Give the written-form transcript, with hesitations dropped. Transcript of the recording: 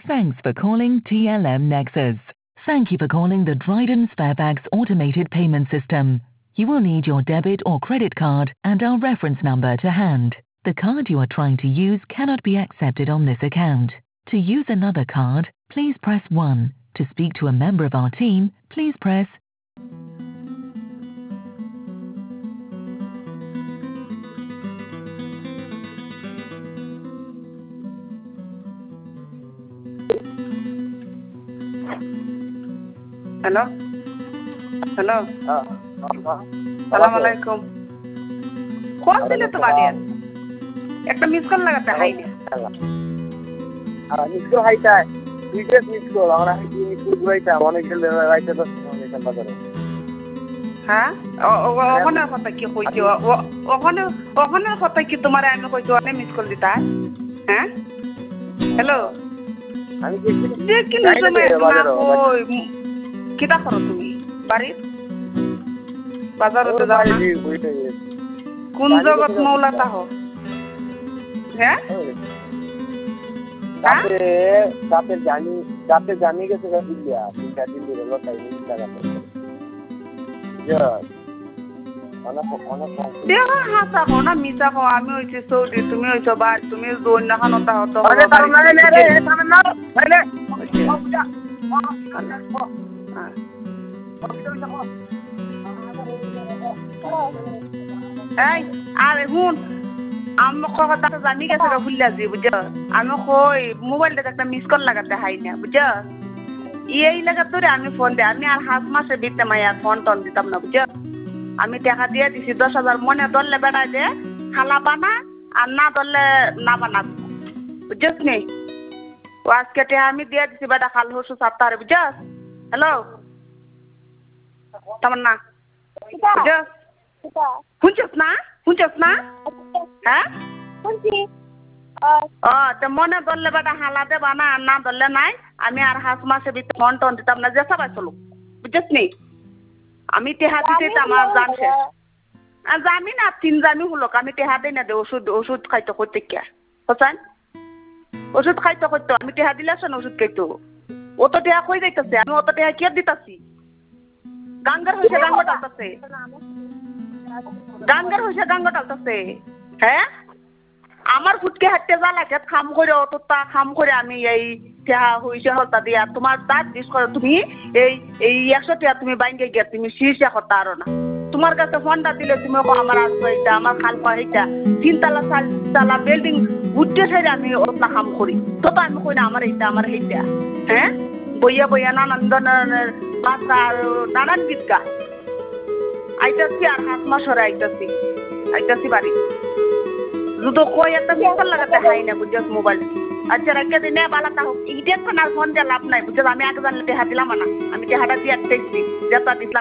Thanks for calling TLM Nexus. Thank you for calling the Dryden Sparebags automated payment system. You will need your debit or credit card and our reference number to hand. The card you are trying to use cannot be accepted on this account. To use another card, please press 1. To speak to a member of our team, please press hello hello সালাম আলাইকুম call দিলে তো বাড়ি একটা miss call লাগাতে হাই miss call হাইটা বিশেষ মিস কল আমরা মিস কল ঘুরাইতাম অনেক গেলে রাইতে তো বাজারে হ্যাঁ ওখানে কথা কি কইছি ওখানে ওখানে কথা কি তোমারে আমি কইছি অনেক মিস কল দিতা হ্যাঁ হ্যালো আমি দেখি তুমি ওই কিটা করো তুমি বাড়ির বাজারতে যাও না কোন জগৎ মৌলাটা হো হ্যাঁ যাতে জানি গেছে দিল্লিয়া তিনটা দিল্লি রেল দেখো হাসা হো না মিশা হো আমি হইছি সৌদি তুমি হইছো বা তুমি জোন না খানতা হতো এই আরে হুন আমি কথা জানি গেছে ভুলিয়া যে বুঝছো আমি কই মোবাইলটা একটা মিস কল লাগাতে হাই না বুঝছো এই লাগা তোরে আমি ফোন দে আমি আর হাত মাসে দিতে মাইয়া ফোন টন দিতাম না বুঝছো আমি টাকা দিয়ে দিছি 10,000 মনে দললে বেড়াই দে খালা বানা আর না দললে না বানা বুঝছস নি ও আজকে টাকা আমি দিয়ে দিছি বেটা খাল হসু সাপ্তাহে বুঝছস হ্যালো তামান্না বুঝছস শুনছস না হ্যাঁ শুনছি তো মনে ধরলে বেটা হালাতে বানা আর না ধরলে নাই আমি আর হাঁস মাসে ভিতরে ফোন টোন দিতাম না যে সবাই চলুক বুঝছিস নি আমি টেহা দিতে আমার জান শেষ জামি না 3 জামি হলো আমি টেহা দিই না দে ওষুধ খাইতে করতে কে বুঝছেন ওষুধ খাইতে করতে আমি টেহা দিলে শোন ওষুধ খাইতো ও তো টেহা কই যাইতেছে আমি অত টেহা কে দিতাছি গাঙ্গার হইছে গাঙ্গা টালতাছে হ্যাঁ আমার ফুটকে হাঁটতে যা লাগে খাম করে অতটা খাম করে আমি এই টেহা হইছে হলতা দিয়া তোমার দাঁত দিস করে তুমি এই 100 টাকা তুমি বাইঙ্গে গিয়া তুমি শীর্ষে হতা আরো না তোমার কাছে ফোনটা দিলে তুমি আমার আসবো এটা আমার খাল পাইটা 3 তালা 4 তালা বিল্ডিং উঠতে ছেড়ে আমি অতলা খাম করি তো আমি কই না আমার এইটা হ্যাঁ বইয়া নানান ধরনের বাচ্চা নানান গীত গা আইতাছি আর হাত মাসরে আইতাছি বাড়ি যদি কই একটা মিসল লাগাতে হাই না বুঝছস মোবাইল আচ্ছা রেখে দিনে বালাটা হোক ইডিয়েট আর ফোন দিয়ে লাভ নাই বুঝছস আমি আগে জানলে টেহা দিলাম না আমি টেহাটা দিয়ে দেখছি যেটা দিলাম